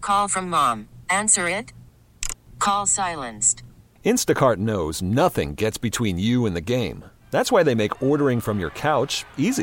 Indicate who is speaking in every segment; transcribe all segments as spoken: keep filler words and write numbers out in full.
Speaker 1: Call from mom. Answer it. Call silenced.
Speaker 2: Instacart knows nothing gets between you and the game. That's why they make ordering from your couch easy.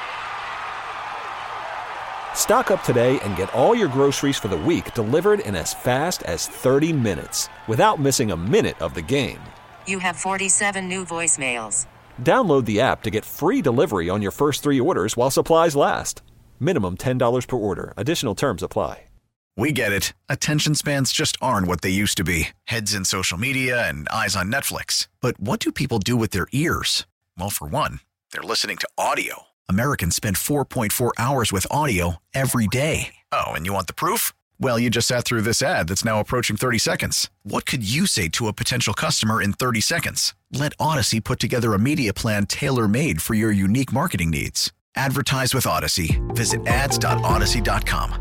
Speaker 2: Stock up today and get all your groceries for the week delivered in as fast as thirty minutes without missing a minute of the game.
Speaker 1: You have forty-seven new voicemails.
Speaker 2: Download the app to get free delivery on your first three orders while supplies last. Minimum ten dollars per order. Additional terms apply.
Speaker 3: We get it. Attention spans just aren't what they used to be. Heads in social media and eyes on Netflix. But what do people do with their ears? Well, for one, they're listening to audio. Americans spend four point four hours with audio every day. Oh, and you want the proof? Well, you just sat through this ad that's now approaching thirty seconds. What could you say to a potential customer in thirty seconds? Let Odyssey put together a media plan tailor-made for your unique marketing needs. Advertise with Odyssey. Visit ads dot odyssey dot com.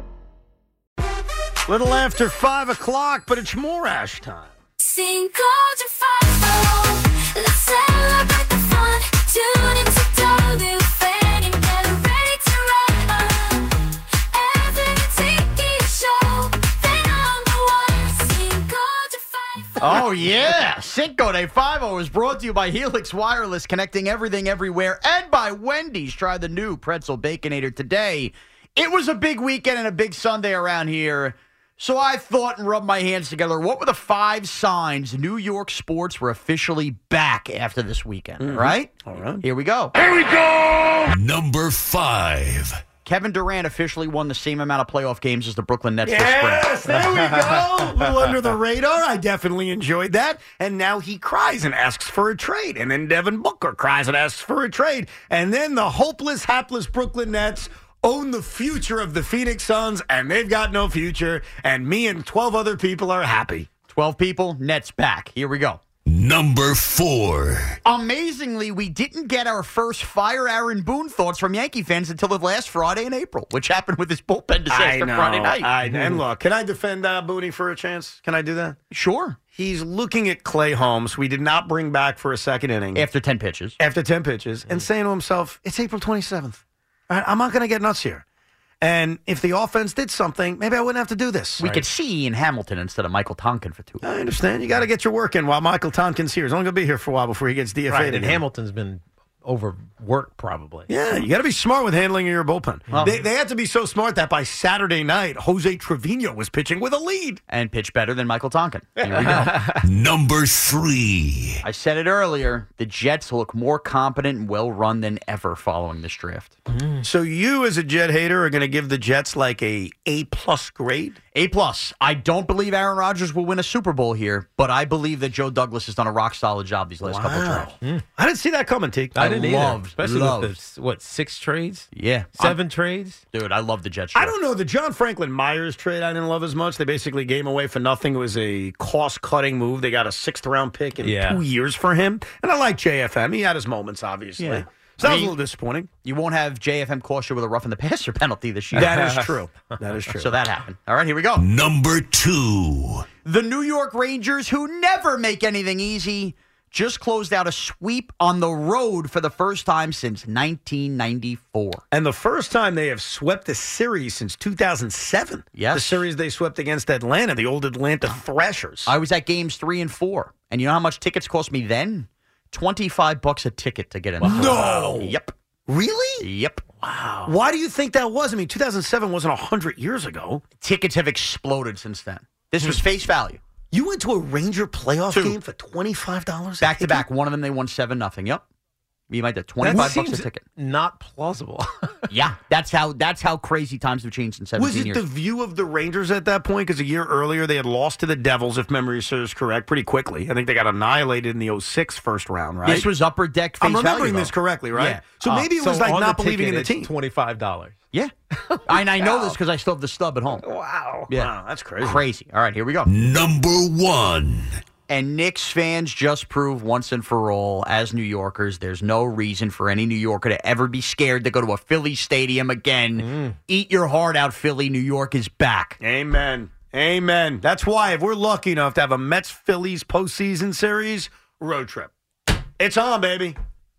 Speaker 4: Little after five o'clock, but it's more Ash time.
Speaker 5: Cinco de five, let's celebrate the fun. Tune into W F N and get ready to rock. Every T V show, the number one. Cinco de five.
Speaker 6: Oh, yeah. Cinco de Five is brought to you by Helix Wireless, connecting everything everywhere, and by Wendy's. Try the new Pretzel Baconator today. It was a big weekend and a big Sunday around here. So I thought and rubbed my hands together. What were the five signs New York sports were officially back after this weekend? Mm-hmm. Right?
Speaker 4: All right.
Speaker 6: Here we go.
Speaker 4: Here we go!
Speaker 7: Number five.
Speaker 6: Kevin Durant officially won the same amount of playoff games as the Brooklyn Nets
Speaker 4: yes,
Speaker 6: this spring.
Speaker 4: There we go. A little under the radar. I definitely enjoyed that. And now he cries and asks for a trade. And then Devin Booker cries and asks for a trade. And then the hopeless, hapless Brooklyn Nets own the future of the Phoenix Suns, and they've got no future, and me and twelve other people are happy.
Speaker 6: twelve people, Nets back. Here we go.
Speaker 7: Number four.
Speaker 6: Amazingly, we didn't get our first Fire Aaron Boone thoughts from Yankee fans until the last Friday in April, which happened with his bullpen disaster Friday night.
Speaker 4: I know. And look, can I defend uh, Booney for a chance? Can I do that?
Speaker 6: Sure.
Speaker 4: He's looking at Clay Holmes, we did not bring back for a second inning.
Speaker 6: After ten pitches.
Speaker 4: After ten pitches, and saying to himself, it's April twenty-seventh. I'm not going to get nuts here. And if the offense did something, maybe I wouldn't have to do this.
Speaker 6: We right. could see Ian Hamilton instead of Michael Tonkin for two weeks.
Speaker 4: I understand. You got to get your work in while Michael Tonkin's here. He's only going to be here for a while before he gets D F A'd.
Speaker 8: Right, and
Speaker 4: again.
Speaker 8: Hamilton's been overworked probably.
Speaker 4: Yeah, you got to be smart with handling your bullpen. Well, they, they had to be so smart that by Saturday night, Jose Trevino was pitching with a lead.
Speaker 6: And pitched better than Michael Tonkin. Here we go.
Speaker 7: Number three.
Speaker 6: I said it earlier. The Jets look more competent and well-run than ever following this draft.
Speaker 4: Mm. So you, as a Jet hater, are going to give the Jets like a A-plus grade?
Speaker 6: A-plus. I don't believe Aaron Rodgers will win a Super Bowl here, but I believe that Joe Douglas has done a rock-solid job these last wow. couple of drafts.
Speaker 4: Mm. I didn't see that coming, Teak.
Speaker 8: I, I didn't
Speaker 6: loved,
Speaker 8: Especially
Speaker 6: loved.
Speaker 8: with the, what, six trades?
Speaker 6: Yeah.
Speaker 8: 7
Speaker 6: I'm,
Speaker 8: trades?
Speaker 6: Dude, I love the Jets.
Speaker 4: I don't know. The John Franklin Myers trade I didn't love as much. They basically gave him away for nothing. It was a cost-cutting move. They got a sixth-round pick in yeah. two years for him. And I like J F M. He had his moments, obviously. Yeah. So that was a little disappointing.
Speaker 6: You won't have J F M cost you with a roughing the passer penalty this year.
Speaker 4: That is true. That is true.
Speaker 6: So that happened. All right, here we go.
Speaker 7: Number two.
Speaker 6: The New York Rangers, who never make anything easy, just closed out a sweep on the road for the first time since nineteen ninety-four.
Speaker 4: And the first time they have swept a series since two thousand seven.
Speaker 6: Yes.
Speaker 4: The series they swept against Atlanta, the old Atlanta Thrashers.
Speaker 6: I was at games three and four. And you know how much tickets cost me then? twenty-five bucks a ticket to get in.
Speaker 4: No.
Speaker 6: Yep.
Speaker 4: Really?
Speaker 6: Yep.
Speaker 4: Wow. Why do you think that was? I mean, two thousand seven wasn't one hundred years ago.
Speaker 6: Tickets have exploded since then. This was face value.
Speaker 4: You went to a Ranger playoff
Speaker 6: Two.
Speaker 4: game for twenty-five dollars?
Speaker 6: Back to back. One of them, they won seven nothing. Yep. You might have twenty-five bucks a ticket.
Speaker 8: Not plausible.
Speaker 6: Yeah, that's how that's how crazy times have changed in seventeen
Speaker 4: years. Was it
Speaker 6: years.
Speaker 4: the view of the Rangers at that point? Because a year earlier they had lost to the Devils, if memory serves correct, pretty quickly. I think they got annihilated in the oh six first round, right?
Speaker 6: This was upper deck face
Speaker 4: I'm remembering
Speaker 6: value,
Speaker 4: this correctly, right?
Speaker 6: Yeah.
Speaker 4: So maybe
Speaker 8: uh,
Speaker 4: it was
Speaker 8: so
Speaker 4: like not
Speaker 8: the
Speaker 4: believing
Speaker 8: ticket,
Speaker 4: in the team.
Speaker 8: twenty-five dollars.
Speaker 6: Yeah. And I know this because I still have the stub at home.
Speaker 4: Wow.
Speaker 6: Yeah.
Speaker 4: Wow, that's crazy.
Speaker 6: Crazy. All right, here we go.
Speaker 7: Number one.
Speaker 6: And Knicks fans just prove once and for all, as New Yorkers, there's no reason for any New Yorker to ever be scared to go to a Philly stadium again. Mm. Eat your heart out, Philly. New York is back.
Speaker 4: Amen. Amen. That's why if we're lucky enough to have a Mets-Phillies postseason series, road trip. It's on, baby.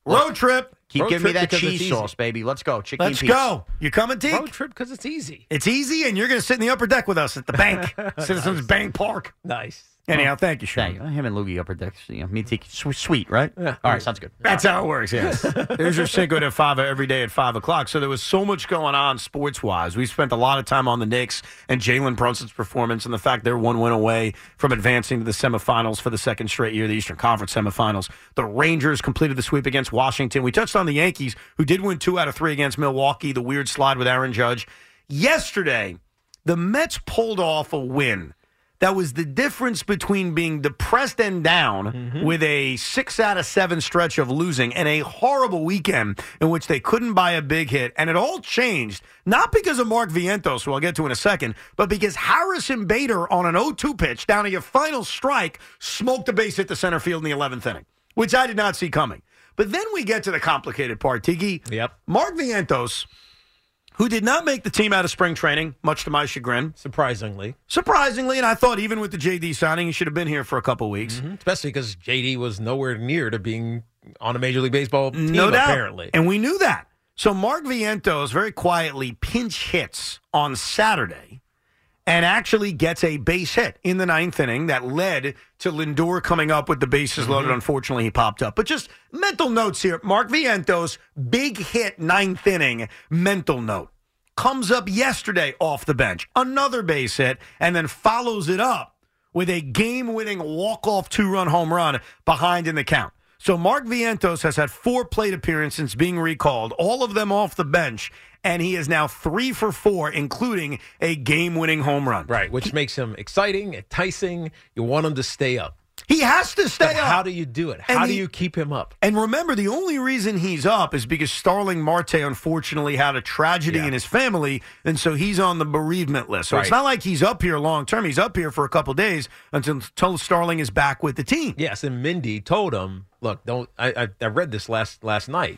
Speaker 4: Road trip.
Speaker 6: Keep
Speaker 8: Road
Speaker 6: giving me
Speaker 8: trip
Speaker 6: that
Speaker 8: because it's
Speaker 6: cheese
Speaker 8: easy.
Speaker 6: sauce, baby. Let's go. Chicken
Speaker 4: Let's
Speaker 6: and peas.
Speaker 4: go. You coming, Teak?
Speaker 8: Road trip because it's easy.
Speaker 4: It's easy, and you're going to sit in the upper deck with us at the bank, Citizens Bank Park.
Speaker 8: Nice.
Speaker 4: Anyhow, thank you, Sean.
Speaker 6: Thank you. Him and Loogie upper decks. You know, me take sweet, sweet, right?
Speaker 8: Yeah.
Speaker 6: All right, sounds good.
Speaker 4: That's how it works, yes. There's your Cinco de Fava every day at five o'clock. So there was so much going on sports-wise. We spent a lot of time on the Knicks and Jalen Brunson's performance and the fact they're one win away from advancing to the semifinals for the second straight year, the Eastern Conference semifinals. The Rangers completed the sweep against Washington. We touched on the Yankees, who did win two out of three against Milwaukee, the weird slide with Aaron Judge. Yesterday, the Mets pulled off a win. That was the difference between being depressed and down mm-hmm. with a six out of seven stretch of losing and a horrible weekend in which they couldn't buy a big hit. And it all changed, not because of Mark Vientos, who I'll get to in a second, but because Harrison Bader on an oh two pitch down to your final strike smoked a base hit to center field in the eleventh inning, which I did not see coming. But then we get to the complicated part, Tiki.
Speaker 8: Yep.
Speaker 4: Mark Vientos, who did not make the team out of spring training, much to my chagrin.
Speaker 8: Surprisingly.
Speaker 4: Surprisingly, and I thought even with the J D signing, he should have been here for a couple weeks.
Speaker 8: Mm-hmm. Especially because J D was nowhere near to being on a Major League Baseball team,
Speaker 4: no doubt.
Speaker 8: apparently.
Speaker 4: And we knew that. So Mark Vientos very quietly pinch hits on Saturday and actually gets a base hit in the ninth inning that led to Lindor coming up with the bases loaded. Mm-hmm. Unfortunately, he popped up. But just mental notes here. Mark Vientos, big hit ninth inning, mental note. Comes up yesterday off the bench, another base hit, and then follows it up with a game-winning walk-off two-run home run behind in the count. So Mark Vientos has had four plate appearances since being recalled, all of them off the bench, and he is now three for four, including a game-winning home run.
Speaker 8: Right, which he, makes him exciting, enticing. You want him to stay up.
Speaker 4: He has to stay
Speaker 8: but
Speaker 4: up.
Speaker 8: How do you do it? How
Speaker 4: and
Speaker 8: do
Speaker 4: he,
Speaker 8: you keep him up?
Speaker 4: And remember, the only reason he's up is because Starling Marte unfortunately had a tragedy
Speaker 8: yeah.
Speaker 4: in his family, and so he's on the bereavement list. So
Speaker 8: right.
Speaker 4: it's not like he's up here long term. He's up here for a couple days until, until Starling is back with the team.
Speaker 8: Yes, and Mindy told him, look, don't. I, I, I read this last last night.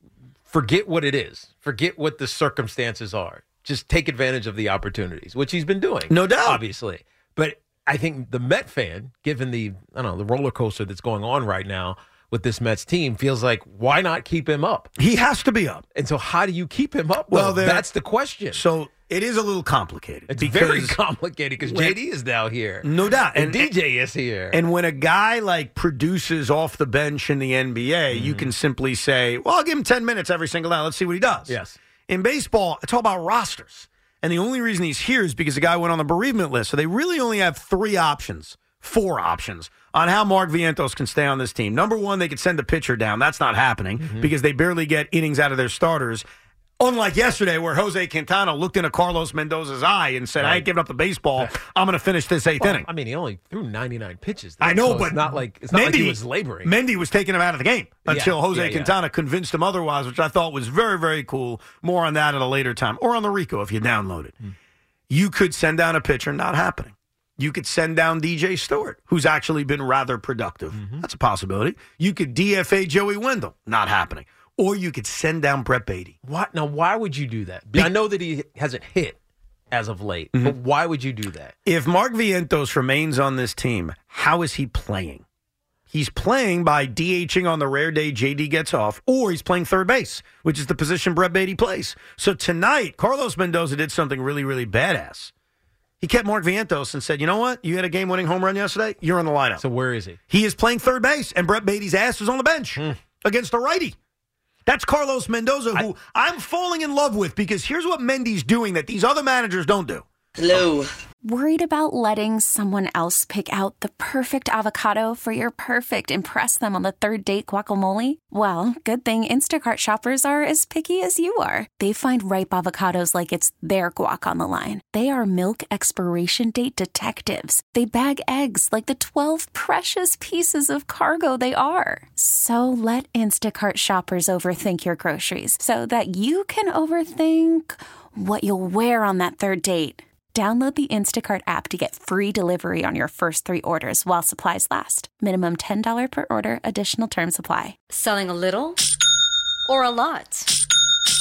Speaker 8: Forget what it is. Forget what the circumstances are. Just take advantage of the opportunities, which he's been doing.
Speaker 4: No doubt.
Speaker 8: Obviously. But I think the Met fan, given the I don't know the roller coaster that's going on right now with this Mets team, feels like, why not keep him up?
Speaker 4: He has to be up.
Speaker 8: And so how do you keep him up?
Speaker 4: Well,
Speaker 8: Well, that's the question.
Speaker 4: So it is a little complicated.
Speaker 8: It's very complicated because J D is now here.
Speaker 4: No doubt.
Speaker 8: And, and D J is here.
Speaker 4: And when a guy like produces off the bench in the N B A, mm-hmm. you can simply say, well, I'll give him ten minutes every single night. Let's see what he does.
Speaker 8: Yes.
Speaker 4: In baseball, it's all about rosters. And the only reason he's here is because the guy went on the bereavement list. So they really only have three options, four options, on how Mark Vientos can stay on this team. Number one, they could send a pitcher down. That's not happening mm-hmm. because they barely get innings out of their starters. Unlike yesterday where Jose Quintana looked into Carlos Mendoza's eye and said, right. I ain't giving up the baseball. I'm going to finish this eighth
Speaker 8: well,
Speaker 4: inning.
Speaker 8: I mean, he only threw ninety-nine pitches. Though,
Speaker 4: I know,
Speaker 8: so
Speaker 4: but
Speaker 8: it's not like, it's not
Speaker 4: Mendy,
Speaker 8: like he was laboring.
Speaker 4: Mendy was taking him out of the game until
Speaker 8: yeah,
Speaker 4: Jose
Speaker 8: yeah,
Speaker 4: Quintana
Speaker 8: yeah.
Speaker 4: convinced him otherwise, which I thought was very, very cool. More on that at a later time. Or on the Rico if you download it. Hmm. You could send down a pitcher, not happening. You could send down D J Stewart, who's actually been rather productive. Mm-hmm. That's a possibility. You could D F A Joey Wendell, not happening. Or you could send down Brett Beatty.
Speaker 8: What? Now, why would you do that? I know that he hasn't hit as of late, mm-hmm. but why would you do that?
Speaker 4: If Mark Vientos remains on this team, how is he playing? He's playing by DHing on the rare day J D gets off, or he's playing third base, which is the position Brett Beatty plays. So tonight, Carlos Mendoza did something really, really badass. He kept Mark Vientos and said, you know what? You had a game-winning home run yesterday. You're in the lineup.
Speaker 8: So where is he?
Speaker 4: He is playing third base, and Brett Beatty's ass was on the bench mm. against a righty. That's Carlos Mendoza, who I, I'm falling in love with because here's what Mendy's doing that these other managers don't do.
Speaker 9: Hello.
Speaker 5: Worried about letting someone else pick out the perfect avocado for your perfect impress them on the third date guacamole? Well, good thing Instacart shoppers are as picky as you are. They find ripe avocados like it's their guac on the line. They are milk expiration date detectives. They bag eggs like the twelve precious pieces of cargo they are. So let Instacart shoppers overthink your groceries so that you can overthink what you'll wear on that third date. Download the Instacart app to get free delivery on your first three orders while supplies last. Minimum ten dollars per order. Additional terms apply.
Speaker 9: Selling a little or a lot?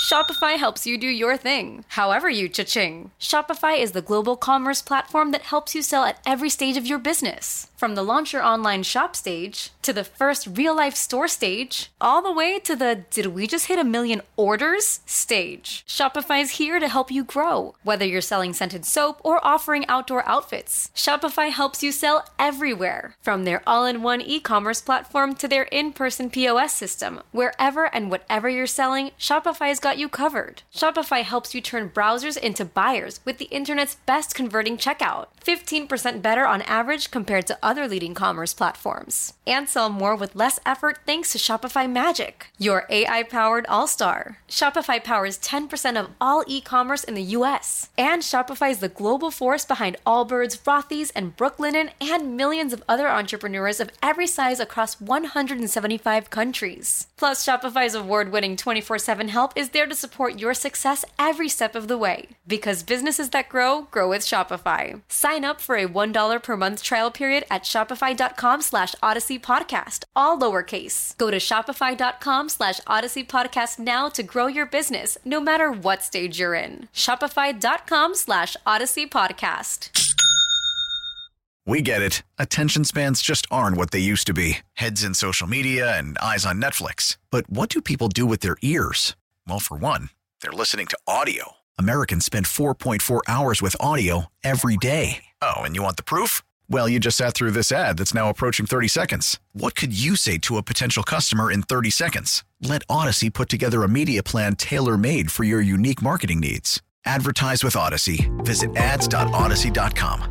Speaker 9: Shopify helps you do your thing, however you cha-ching. Shopify is the global commerce platform that helps you sell at every stage of your business. From the launch your online shop stage, to the first real-life store stage, all the way to the did we just hit a million orders stage. Shopify's here to help you grow. Whether you're selling scented soap or offering outdoor outfits, Shopify helps you sell everywhere. From their all-in-one e-commerce platform to their in-person P O S system, wherever and whatever you're selling, Shopify's got you covered. Shopify helps you turn browsers into buyers with the internet's best converting checkout. fifteen percent better on average compared to other leading commerce platforms. And sell more with less effort thanks to Shopify Magic, your A I-powered all-star. Shopify powers ten percent of all e-commerce in the U S. And Shopify is the global force behind Allbirds, Rothy's, and Brooklinen, and millions of other entrepreneurs of every size across one hundred seventy-five countries. Plus, Shopify's award-winning twenty-four seven help is there to support your success every step of the way. Because businesses that grow, grow with Shopify. Sign up for a one dollar per month trial period at shopify.com slash Odyssey Podcast, all lowercase. Go to shopify.com slash Odyssey Podcast now to grow your business, no matter what stage you're in. Shopify.com slash Odyssey Podcast.
Speaker 3: We get it. Attention spans just aren't what they used to be. Heads in social media and eyes on Netflix. But what do people do with their ears? Well, for one, they're listening to audio. Americans spend four point four hours with audio every day. Oh, and you want the proof? Well, you just sat through this ad that's now approaching thirty seconds. What could you say to a potential customer in thirty seconds? Let Odyssey put together a media plan tailor-made for your unique marketing needs. Advertise with Odyssey. Visit ads dot odyssey dot com.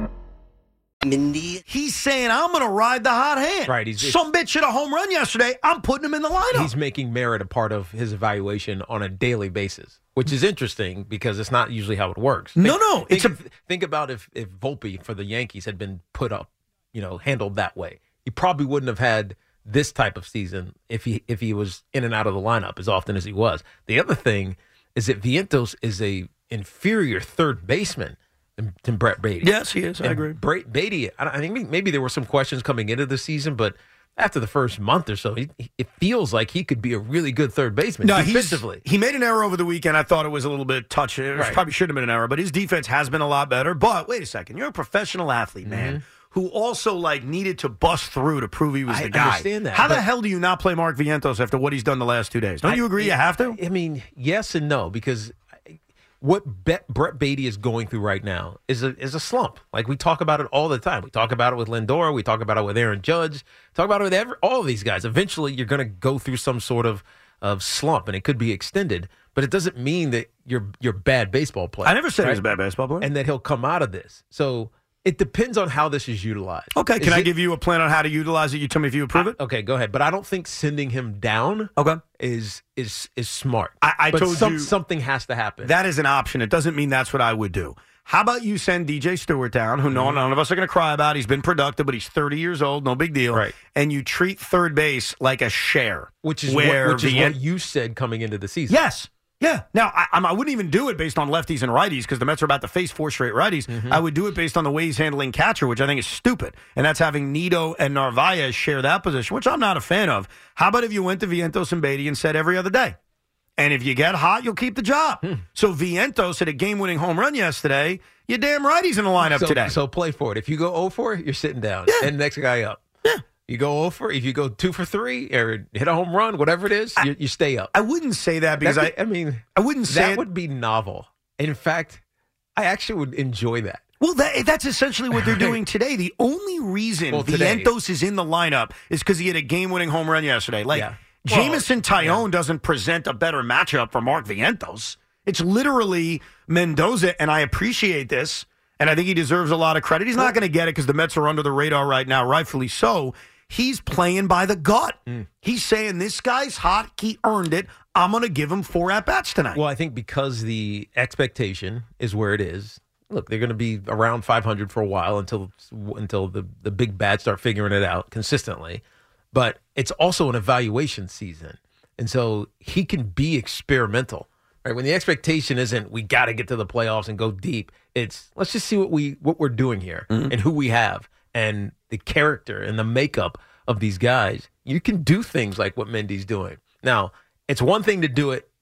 Speaker 4: Mindy. He's saying, I'm going to ride the hot hand.
Speaker 8: Right. He's,
Speaker 4: Some bitch hit a home run yesterday. I'm putting him in the lineup.
Speaker 8: He's making merit a part of his evaluation on a daily basis, which is interesting because it's not usually how it works. Think,
Speaker 4: no, no.
Speaker 8: Think,
Speaker 4: It's a,
Speaker 8: think about if, if Volpe for the Yankees had been put up, you know, handled that way. He probably wouldn't have had this type of season if he if he was in and out of the lineup as often as he was. The other thing is that Vientos is a inferior third baseman than, than Brett Beatty.
Speaker 4: Yes, he is. I
Speaker 8: and
Speaker 4: agree.
Speaker 8: Brett Beatty, I, I think maybe there were some questions coming into the season, but after the first month or so, he, it feels like he could be a really good third baseman
Speaker 4: no,
Speaker 8: defensively.
Speaker 4: He made an error over the weekend. I thought it was a little bit touchy. It
Speaker 8: Right.
Speaker 4: probably shouldn't have been an error, but his defense has been a lot better. But wait a second. You're a professional athlete, man, who also like needed to bust through to prove he was
Speaker 8: I
Speaker 4: the guy.
Speaker 8: understand that,
Speaker 4: How the
Speaker 8: but-
Speaker 4: hell do you not play Mark Vientos after what he's done the last two days? Don't
Speaker 8: I-
Speaker 4: you agree you have to?
Speaker 8: I mean, yes and no, because what Be- Brett Beatty is going through right now is a is a slump. Like we talk about it all the time. We talk about it with Lindor. We talk about it with Aaron Judge. Talk about it with every, all of these guys. Eventually, you're going to go through some sort of, of slump, and it could be extended. But it doesn't mean that you're you're a bad baseball player.
Speaker 4: I never said he was a
Speaker 8: right?
Speaker 4: bad baseball player.
Speaker 8: And that he'll come out of this. So it depends on how this is utilized.
Speaker 4: Okay, can
Speaker 8: Is
Speaker 4: I
Speaker 8: it-
Speaker 4: give you a plan on how to utilize it? You tell me if you approve it.
Speaker 8: Okay, go ahead. But I don't think sending him down
Speaker 4: Okay.
Speaker 8: is is is smart.
Speaker 4: I- I
Speaker 8: but
Speaker 4: told
Speaker 8: some,
Speaker 4: you-
Speaker 8: something has to happen.
Speaker 4: That is an option. It doesn't mean that's what I would do. How about you send D J Stewart down, who no, none of us are going to cry about. He's been productive, but he's thirty years old, no big deal.
Speaker 8: Right.
Speaker 4: And you treat third base like a share.
Speaker 8: which is
Speaker 4: where
Speaker 8: what, which is
Speaker 4: the
Speaker 8: what
Speaker 4: en-
Speaker 8: you said coming into the season.
Speaker 4: Yes. Yeah. Now, I, I'm- I wouldn't even do it based on lefties and righties because the Mets are about to face four straight righties. I would do it based on the way he's handling catcher, which I think is stupid. And that's having Nito and Narvaez share that position, which I'm not a fan of. How about if you went to Vientos and Beatty and said every other day? And if you get hot, you'll keep the job. So Vientos hit a game-winning home run yesterday. You damn right he's in the lineup
Speaker 8: so,
Speaker 4: today.
Speaker 8: So play for it. If you go oh for, you're sitting down.
Speaker 4: Yeah.
Speaker 8: And next guy up.
Speaker 4: Yeah.
Speaker 8: You go oh for, if you go two for three or hit a home run, whatever it is, you, you stay up.
Speaker 4: I wouldn't say that because
Speaker 8: That'd
Speaker 4: I,
Speaker 8: be- I mean,
Speaker 4: I wouldn't say
Speaker 8: that
Speaker 4: it-
Speaker 8: would be novel. In fact, I actually would enjoy that.
Speaker 4: Well, that, that's essentially what they're doing today. The only reason
Speaker 8: Well, today-
Speaker 4: Vientos is in the lineup is because he had a game-winning home run yesterday. Like,
Speaker 8: Yeah. Well,
Speaker 4: Jameson Tyone doesn't present a better matchup for Mark Vientos. It's literally Mendoza, and I appreciate this, and I think he deserves a lot of credit. He's not going to get it because the Mets are under the radar right now, rightfully so. He's playing by the gut.
Speaker 8: Mm.
Speaker 4: He's saying, this guy's hot. He earned it. I'm going to give him four at-bats tonight.
Speaker 8: Well, I think because the expectation is where it is. Look, they're going to be around five hundred for a while until until the, the big bats start figuring it out consistently. But it's also an evaluation season. And so he can be experimental. Right? When the expectation isn't we got to get to the playoffs and go deep, it's let's just see what we what we're doing here and who we have and the character and the makeup of these guys. You can do things like what Mendy's doing. Now, it's one thing to do it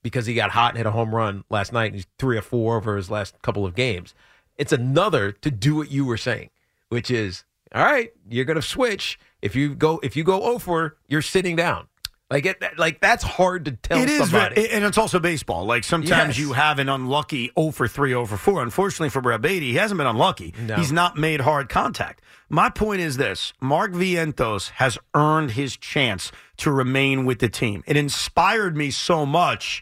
Speaker 8: because he got hot and hit a home run last night and he's three or four over his last couple of games. It's another to do what you were saying, which is, all right, you're going to switch. If you go if you go oh for, you're sitting down. Like it, like that's hard to tell
Speaker 4: It is,
Speaker 8: somebody.
Speaker 4: ve- and it's also baseball. Like sometimes
Speaker 8: Yes.
Speaker 4: you have an unlucky oh for three, oh for four. Unfortunately for Brad Beatty, he hasn't been unlucky.
Speaker 8: No.
Speaker 4: He's not made hard contact. My point is this: Mark Vientos has earned his chance to remain with the team. It inspired me so much,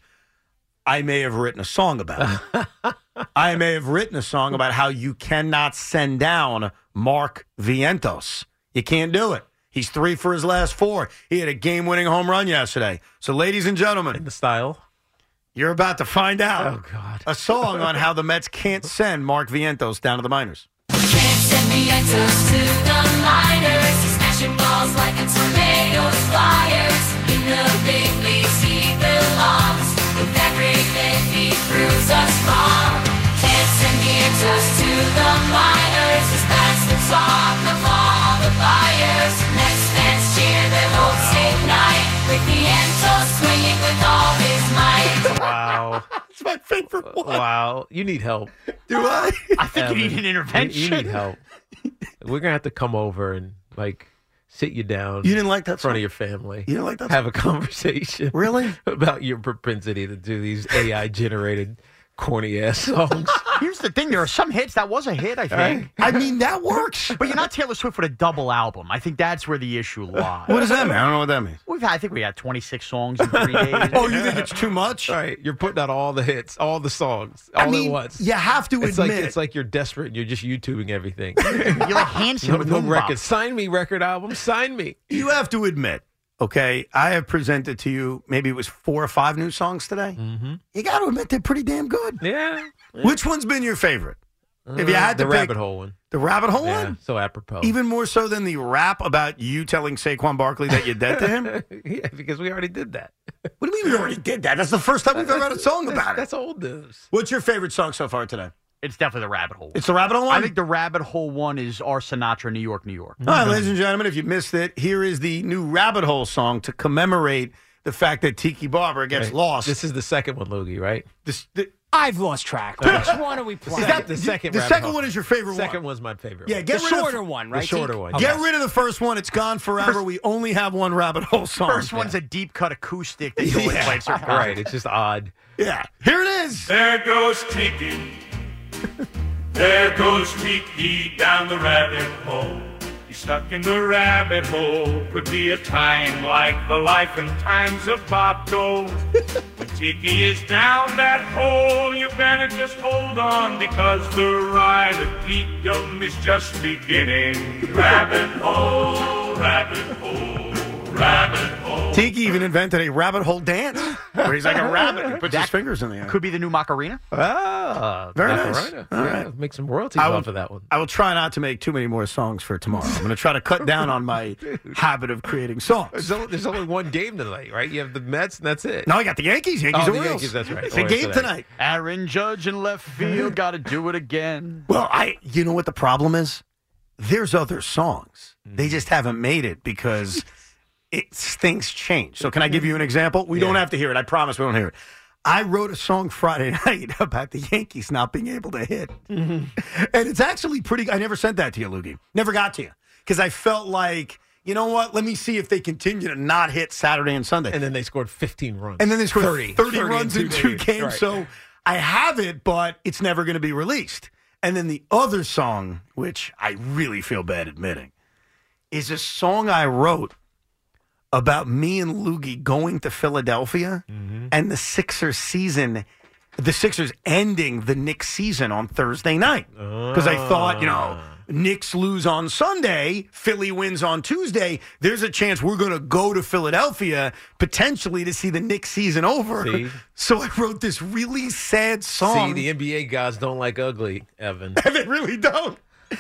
Speaker 4: I may have written a song about it. I may have written a song about how you cannot send down Mark Vientos. You can't do it. He's three for his last four. He had a game-winning home run yesterday. So, ladies and gentlemen,
Speaker 8: In the style.
Speaker 4: you're about to find out
Speaker 8: Oh, God.
Speaker 4: a song on how the Mets can't send Mark Vientos down to the minors.
Speaker 5: Can't send me Vientos to the minors. He's smashing balls like a tornado's flyers. In the big leagues he belongs. With everything he proves us wrong. Can't send Vientos to the minors. He's past the talk of all the buyers. Mets fans cheer their hopes ignite. With Vientos swinging with all his might.
Speaker 8: Wow.
Speaker 4: It's my favorite one.
Speaker 8: Wow. You need help.
Speaker 4: Do I?
Speaker 6: I think you need an
Speaker 8: Evan.
Speaker 6: intervention.
Speaker 8: You, you need help. We're going to have to come over and, like, sit you down
Speaker 4: You didn't like that
Speaker 8: in front
Speaker 4: song?
Speaker 8: of your family.
Speaker 4: You didn't like that
Speaker 8: Have a conversation.
Speaker 4: Really?
Speaker 8: About your propensity to do these A I-generated corny-ass songs.
Speaker 6: Here's the thing. There are some hits. That was a hit, I think.
Speaker 4: I mean, that works.
Speaker 6: But you're not Taylor Swift with a double album. I think that's where the issue lies.
Speaker 4: What does that mean? I don't know what that means.
Speaker 6: We've had, I think we had twenty-six songs in three days.
Speaker 4: Oh, you think it's too much?
Speaker 8: All right. You're putting out all the hits, all the songs, all
Speaker 4: I mean,
Speaker 8: at once.
Speaker 4: you have to
Speaker 8: It's like,
Speaker 4: admit.
Speaker 8: it's like you're desperate and you're just YouTubing everything.
Speaker 6: You're like Hanson
Speaker 8: no
Speaker 6: with
Speaker 8: no
Speaker 6: Moonbop.
Speaker 8: records. Sign me, record album. Sign me.
Speaker 4: You have to admit, okay, I have presented to you, maybe it was four or five new songs today. Mm-hmm. You got to admit they're pretty damn good.
Speaker 8: Yeah.
Speaker 4: Which one's been your favorite? If you had
Speaker 8: the
Speaker 4: to pick
Speaker 8: rabbit hole one.
Speaker 4: the rabbit hole
Speaker 8: Yeah,
Speaker 4: one?
Speaker 8: so apropos.
Speaker 4: Even more so than the rap about you telling Saquon Barkley that you're dead to him?
Speaker 8: Yeah, because we already did that.
Speaker 4: What do you mean we already did that? That's the first time we've ever had a song about it.
Speaker 8: That's old news.
Speaker 4: What's your favorite song so far today?
Speaker 6: It's definitely the rabbit hole.
Speaker 4: It's the rabbit hole one?
Speaker 6: I think the rabbit hole one is our Sinatra, New York, New York.
Speaker 4: All right, ladies and gentlemen, if you missed it, here is the new Rabbit Hole song to commemorate the fact that Tiki Barber gets
Speaker 8: Right.
Speaker 4: lost.
Speaker 8: This is the second one, Logie, right?
Speaker 4: This, the,
Speaker 10: I've lost track. Which one are we playing?
Speaker 8: Is that the second
Speaker 4: the
Speaker 8: rabbit
Speaker 4: second
Speaker 8: hole.
Speaker 4: one is your favorite
Speaker 8: Second
Speaker 4: one.
Speaker 8: one's my favorite
Speaker 4: Yeah,
Speaker 8: one.
Speaker 4: get
Speaker 10: the
Speaker 4: rid
Speaker 10: shorter
Speaker 4: of
Speaker 10: one,
Speaker 8: The
Speaker 10: right?
Speaker 8: shorter
Speaker 10: Teak?
Speaker 8: one.
Speaker 4: Get
Speaker 8: yes.
Speaker 4: rid of the first one. It's gone forever. We only have one Rabbit Hole song.
Speaker 6: First one's a deep cut acoustic that you always
Speaker 4: Yeah.
Speaker 6: play at certain
Speaker 8: Right, it's just odd.
Speaker 4: Yeah, here it is.
Speaker 11: There goes Tiki. There goes Tiki down the rabbit hole. He's stuck in the rabbit hole. Could be a time like the life and times of Bob Dole. When Tiki is down that hole, you better just hold on because the ride of geekdom is just beginning. Rabbit hole, rabbit hole, rabbit hole.
Speaker 4: Tiki even invented a rabbit hole dance where he's like a rabbit and puts his fingers in the air.
Speaker 6: Could be the new Macarena.
Speaker 8: Ah,
Speaker 4: Very
Speaker 8: Macarena.
Speaker 4: nice. All
Speaker 8: Yeah,
Speaker 4: right.
Speaker 8: make some royalties
Speaker 4: I will-
Speaker 8: off of that one.
Speaker 4: I will try not to make too many more songs for tomorrow. I'm going to try to cut down on my habit of creating songs.
Speaker 8: There's only, there's only one game tonight, right? You have the Mets, and that's it.
Speaker 4: No, I got the Yankees. Yankees
Speaker 8: Oh, the
Speaker 4: Orioles.
Speaker 8: Yankees, that's right.
Speaker 4: Big
Speaker 8: Orioles
Speaker 4: game
Speaker 8: today.
Speaker 4: tonight.
Speaker 6: Aaron Judge in left field. Got to do it again.
Speaker 4: Well, I, you know what the problem is? There's other songs. They just haven't made it because it's things change. So can I give you an example? We don't
Speaker 8: Yeah.
Speaker 4: have to hear it. I promise we don't hear it. I wrote a song Friday night about the Yankees not being able to hit. And it's actually pretty, I never sent that to you, Loogie. Never got to you. Because I felt like, you know what? Let me see if they continue to not hit Saturday and Sunday.
Speaker 8: And then they scored fifteen runs.
Speaker 4: And then they scored
Speaker 8: thirty,
Speaker 4: thirty,
Speaker 8: thirty
Speaker 4: runs in two
Speaker 8: days.
Speaker 4: games.
Speaker 8: Right.
Speaker 4: So I have it, but it's never going to be released. And then the other song, which I really feel bad admitting, is a song I wrote about me and Loogie going to Philadelphia
Speaker 8: Mm-hmm.
Speaker 4: and the Sixers season, the Sixers ending the Knicks season on Thursday night. Because I thought, you know, Knicks lose on Sunday, Philly wins on Tuesday. There's a chance we're going to go to Philadelphia potentially to see the Knicks season over.
Speaker 8: See?
Speaker 4: So I wrote this really sad song.
Speaker 8: See, the N B A guys don't like ugly, Evan.
Speaker 4: They really don't.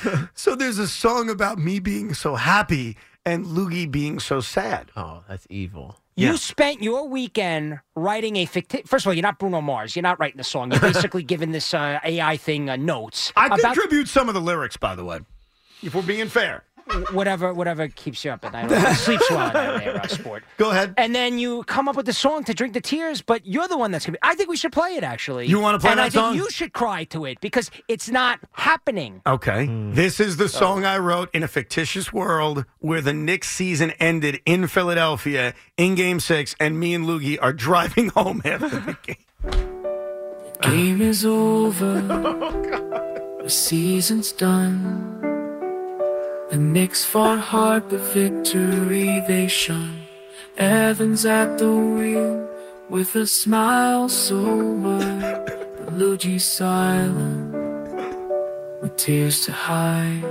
Speaker 4: So there's a song about me being so happy and Loogie being so sad.
Speaker 8: Oh, that's evil.
Speaker 10: You
Speaker 4: Yeah.
Speaker 10: spent your weekend writing a fictitious. First of all, you're not Bruno Mars. You're not writing the song. You're basically giving this uh, A I thing uh, notes.
Speaker 4: I
Speaker 10: about-
Speaker 4: contribute some of the lyrics, by the way, if we're being fair.
Speaker 10: whatever whatever keeps you up at night. Sleeps well at night there, uh, sport.
Speaker 4: Go ahead.
Speaker 10: And then you come up with the song to drink the tears, but you're the one that's going to be. I think we should play it, actually.
Speaker 4: You wanna play
Speaker 10: and
Speaker 4: that
Speaker 10: I think
Speaker 4: song?
Speaker 10: you should cry to it because it's not happening.
Speaker 4: Okay. This is the song I wrote in a fictitious world where the Knicks season ended in Philadelphia in Game Six, and me and Loogie are driving home after the game.
Speaker 12: Game is over. The season's done. The Knicks fought hard, but victory they shone. Evans at the wheel with a smile so wide. But Luigi silent with tears to hide.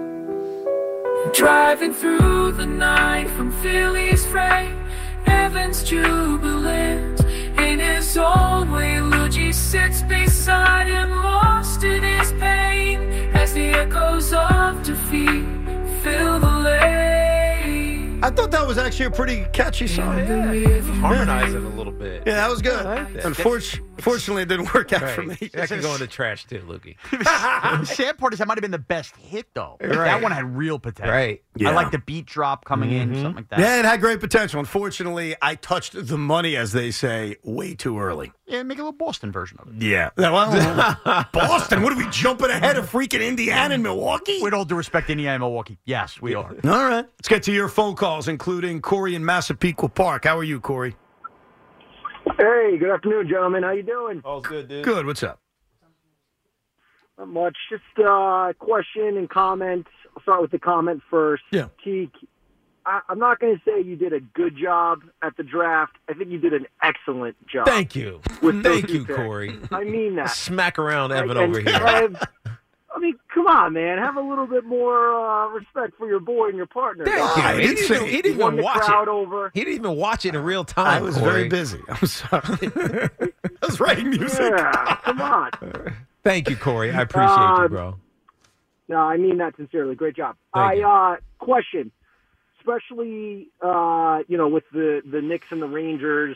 Speaker 12: Driving through the night from Philly's frame, Evans jubilant in his own way. Luigi sits beside him, lost in his pain, as the echoes of defeat fill the lane.
Speaker 4: I thought that was actually a pretty catchy song.
Speaker 8: Harmonize it a little bit.
Speaker 4: Yeah, that was good.
Speaker 8: I like that.
Speaker 4: Unfortunately, fortunately, it didn't work out
Speaker 8: Right.
Speaker 4: for me.
Speaker 8: That could go in the trash too, Lukey.
Speaker 6: The sad part is that might have been the best hit, though.
Speaker 8: Right.
Speaker 6: That one had real potential.
Speaker 8: Right.
Speaker 4: Yeah.
Speaker 6: I like the beat drop coming in, something like that.
Speaker 4: Yeah, it had great potential. Unfortunately, I touched the money, as they say, way too early.
Speaker 6: Yeah, make a little Boston version of it.
Speaker 4: Yeah. Well, Boston, what are we jumping ahead of freaking Indiana and Milwaukee?
Speaker 6: With all due respect to Indiana and Milwaukee, yes, we are.
Speaker 4: All right. Let's get to your phone calls, including Corey in Massapequa Park. How are you, Corey?
Speaker 13: Hey, good afternoon, gentlemen. How you doing?
Speaker 8: All's good, dude.
Speaker 4: Good. What's up?
Speaker 13: Not much. Just a uh, question and comment. I'll start with the comment first.
Speaker 4: Yeah.
Speaker 13: Teak, I, I'm not going to say you did a good job at the draft. I think you did an excellent job.
Speaker 8: Thank you.
Speaker 13: With those
Speaker 8: Thank
Speaker 13: two
Speaker 8: you,
Speaker 13: picks.
Speaker 8: Corey.
Speaker 13: I mean that.
Speaker 8: Smack around Evan
Speaker 13: And
Speaker 8: over here.
Speaker 13: Ev, I mean, come on, man. Have a little bit more uh, respect for your boy and your partner.
Speaker 8: Thank
Speaker 13: guys.
Speaker 8: you.
Speaker 4: I
Speaker 8: He
Speaker 4: didn't
Speaker 8: didn't,
Speaker 4: say-
Speaker 8: even, he didn't
Speaker 13: Won
Speaker 8: even
Speaker 13: the
Speaker 8: watch
Speaker 13: crowd
Speaker 8: it.
Speaker 13: over.
Speaker 8: He didn't even watch it in real time.
Speaker 4: I was
Speaker 8: Corey.
Speaker 4: very busy. I'm sorry. I was writing music.
Speaker 13: Yeah, come on.
Speaker 8: Thank you, Corey. I appreciate you,
Speaker 13: Uh,
Speaker 8: bro.
Speaker 13: No, I mean that sincerely. Great job.
Speaker 8: Thank you.
Speaker 13: I uh, question, especially uh, you know, with the the Knicks and the Rangers.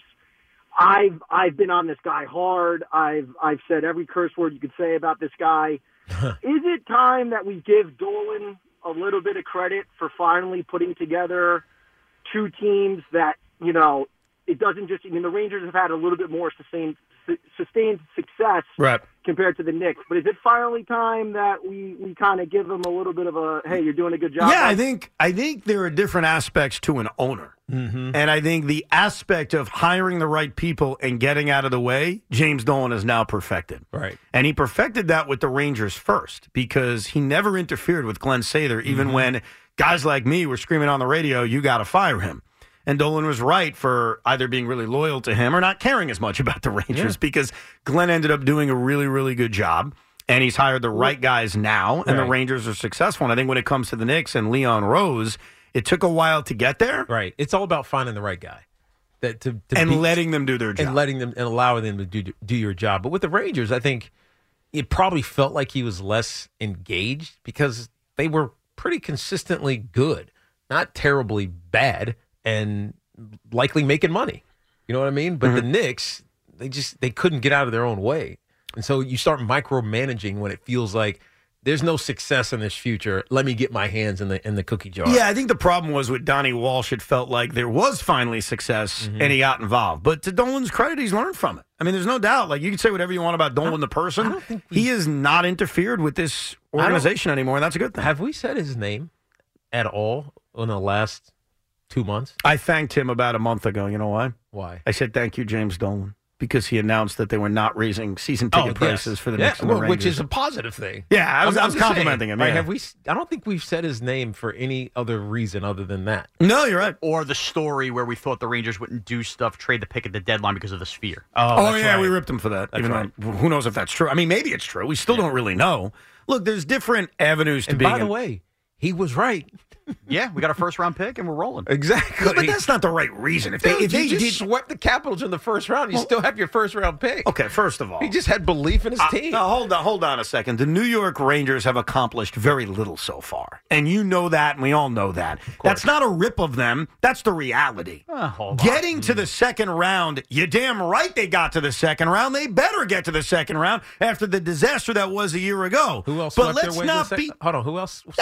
Speaker 13: I've I've been on this guy hard. I've I've said every curse word you could say about this guy. Is it time that we give Dolan a little bit of credit for finally putting together two teams that, you know, it doesn't just, I mean, the Rangers have had a little bit more sustained sustained success
Speaker 4: Right.
Speaker 13: compared to the Knicks. But is it finally time that we, we kind of give them a little bit of a, hey, you're doing a good job?
Speaker 4: Yeah, I think I think there are different aspects to an owner.
Speaker 8: Mm-hmm.
Speaker 4: And I think the aspect of hiring the right people and getting out of the way, James Dolan has now perfected.
Speaker 8: Right.
Speaker 4: And he perfected that with the Rangers first because he never interfered with Glenn Sather, even
Speaker 8: Mm-hmm.
Speaker 4: when guys like me were screaming on the radio, you got to fire him. And Dolan was right for either being really loyal to him or not caring as much about the Rangers
Speaker 8: Yeah.
Speaker 4: because Glenn ended up doing a really, really good job. And he's hired the right guys now, and the
Speaker 8: Right.
Speaker 4: Rangers are successful. And I think when it comes to the Knicks and Leon Rose, it took a while to get there.
Speaker 8: Right. It's all about finding the right guy. That to, to
Speaker 4: and
Speaker 8: be-
Speaker 4: letting them do their job.
Speaker 8: and letting them and allowing them to do do your job. But with the Rangers, I think it probably felt like he was less engaged because they were pretty consistently good, not terribly bad, and likely making money. You know what I mean? But the Knicks, they just they couldn't get out of their own way, and so you start micromanaging when it feels like there's no success in this future. Let me get my hands in the in the cookie jar.
Speaker 4: Yeah, I think the problem was with Donnie Walsh. It felt like there was finally success,
Speaker 8: Mm-hmm.
Speaker 4: and he got involved. But to Dolan's credit, he's learned from it. I mean, there's no doubt. Like you can say whatever you want about Dolan the person. He has not interfered with this organization anymore, and that's a good thing.
Speaker 8: Have we said his name at all in the last two months?
Speaker 4: I thanked him about a month ago. You know why?
Speaker 8: Why?
Speaker 4: I said thank you, James Dolan, because he announced that they were not raising season ticket
Speaker 8: Oh, yes.
Speaker 4: prices for the
Speaker 8: Yeah,
Speaker 4: Knicks and the
Speaker 8: well,
Speaker 4: Rangers.
Speaker 8: which is a positive thing.
Speaker 4: Yeah, I was,
Speaker 8: I'm-
Speaker 4: I
Speaker 8: I'm
Speaker 4: was
Speaker 8: just
Speaker 4: complimenting
Speaker 8: saying,
Speaker 4: him.
Speaker 8: right,
Speaker 4: Yeah.
Speaker 8: have we? I don't think we've said his name for any other reason other than that.
Speaker 4: No, you're right.
Speaker 6: Or the story where we thought the Rangers wouldn't do stuff, trade the pick at the deadline because of the sphere.
Speaker 4: Oh,
Speaker 8: that's
Speaker 4: yeah,
Speaker 8: right.
Speaker 4: we ripped him for that.
Speaker 8: That's
Speaker 4: even
Speaker 8: right.
Speaker 4: though, who knows if that's true? I mean, maybe it's true. We still don't really know. Look, there's different avenues to
Speaker 8: And
Speaker 4: being.
Speaker 8: by the
Speaker 4: an-
Speaker 8: way, he was right.
Speaker 6: Yeah, we got a first round pick and we're rolling.
Speaker 8: Exactly.
Speaker 4: Yeah, but that's not the right reason. If they,
Speaker 8: Dude,
Speaker 4: if they
Speaker 8: you just
Speaker 4: did,
Speaker 8: swept the Capitals in the first round, you still have your first round pick.
Speaker 4: okay, first of all,
Speaker 8: He just had belief in his
Speaker 4: Uh,
Speaker 8: team.
Speaker 4: now, hold on, hold on a second. The New York Rangers have accomplished very little so far, and you know that, and we all know that. That's not a rip of them. That's the reality.
Speaker 6: Uh, hold on.
Speaker 4: Getting to the second round, you're damn right they got to the second round. They better get to the second round after the disaster that was a year ago.
Speaker 8: Who else?
Speaker 4: But
Speaker 8: swept their
Speaker 4: let's
Speaker 8: way to the
Speaker 4: not
Speaker 8: sec-
Speaker 4: be.
Speaker 8: Hold on. Who else?
Speaker 4: That
Speaker 8: swept-
Speaker 4: doesn't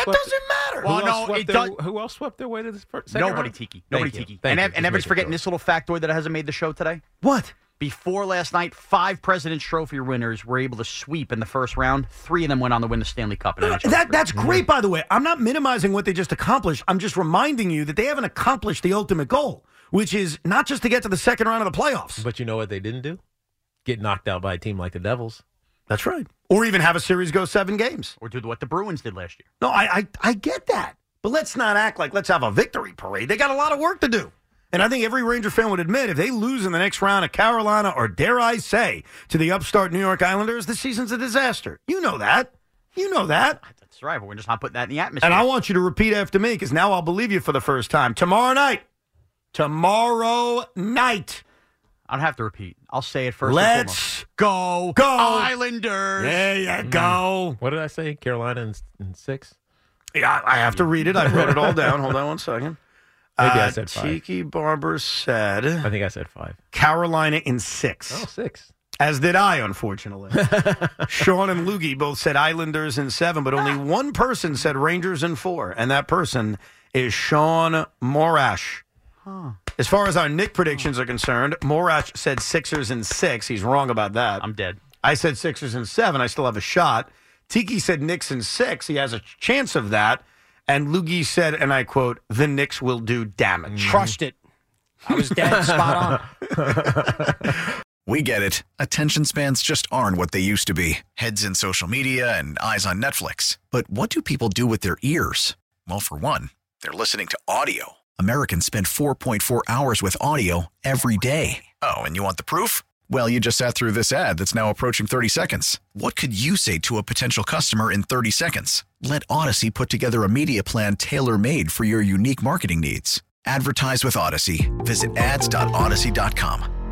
Speaker 4: matter.
Speaker 6: Well,
Speaker 8: who,
Speaker 6: no,
Speaker 8: else swept
Speaker 6: it
Speaker 8: their,
Speaker 6: does-
Speaker 8: who else swept their way to this first, second
Speaker 6: Nobody,
Speaker 8: round?
Speaker 6: Tiki.
Speaker 8: Thank
Speaker 6: Nobody,
Speaker 8: you.
Speaker 6: Tiki.
Speaker 8: Thank
Speaker 6: And,
Speaker 8: you.
Speaker 6: Ev-
Speaker 8: Just
Speaker 6: and Evan's
Speaker 8: making
Speaker 6: forgetting
Speaker 8: sure.
Speaker 6: this little factoid that hasn't made the show today.
Speaker 4: What?
Speaker 6: Before last night, five President's Trophy winners were able to sweep in the first round. Three of them went on to win the Stanley Cup. In N H L
Speaker 4: That That's great, by the way. I'm not minimizing what they just accomplished. I'm just reminding you that they haven't accomplished the ultimate goal, which is not just to get to the second round of the playoffs.
Speaker 8: But you know what they didn't do? Get knocked out by a team like the Devils.
Speaker 4: That's right. Or even have a series go seven games.
Speaker 6: Or do what the Bruins did last year.
Speaker 4: No, I, I I get that. But let's not act like let's have a victory parade. They got a lot of work to do. And I think every Ranger fan would admit if they lose in the next round of Carolina or, dare I say, to the upstart New York Islanders, the season's a disaster. You know that. You know that.
Speaker 6: That's right, but we're just not putting that in the atmosphere.
Speaker 4: And I want you to repeat after me because now I'll believe you for the first time. Tomorrow night. Tomorrow night.
Speaker 6: I don't have to repeat. I'll say it first.
Speaker 4: Let's
Speaker 6: go.
Speaker 4: Go.
Speaker 6: Islanders.
Speaker 4: There you go.
Speaker 8: What did I say? Carolina in, in six?
Speaker 4: Yeah, I have to read it. I wrote it all down. Hold on one second.
Speaker 8: Maybe
Speaker 4: uh,
Speaker 8: I said five.
Speaker 4: Tiki Barber said
Speaker 8: I think I said five.
Speaker 4: Carolina in six.
Speaker 8: Oh, six.
Speaker 4: As did I, unfortunately. Sean and Loogie both said Islanders in seven, but only one person said Rangers in four, and that person is Sean Morash.
Speaker 6: Huh.
Speaker 4: As far as our Nick predictions are concerned, Morash said Sixers in six. He's wrong about that.
Speaker 6: I'm dead.
Speaker 4: I said Sixers in seven. I still have a shot. Tiki said Knicks in six. He has a chance of that. And Loogie said, and I quote, the Knicks will do damage.
Speaker 10: Crushed it. I was dead spot on.
Speaker 3: We get it. Attention spans just aren't what they used to be. Heads in social media and eyes on Netflix. But what do people do with their ears? Well, for one, they're listening to audio. Americans spend four point four hours with audio every day. Oh, and you want the proof? Well, you just sat through this ad that's now approaching thirty seconds. What could you say to a potential customer in thirty seconds? Let Odyssey put together a media plan tailor-made for your unique marketing needs. Advertise with Odyssey. Visit ads dot odyssey dot com.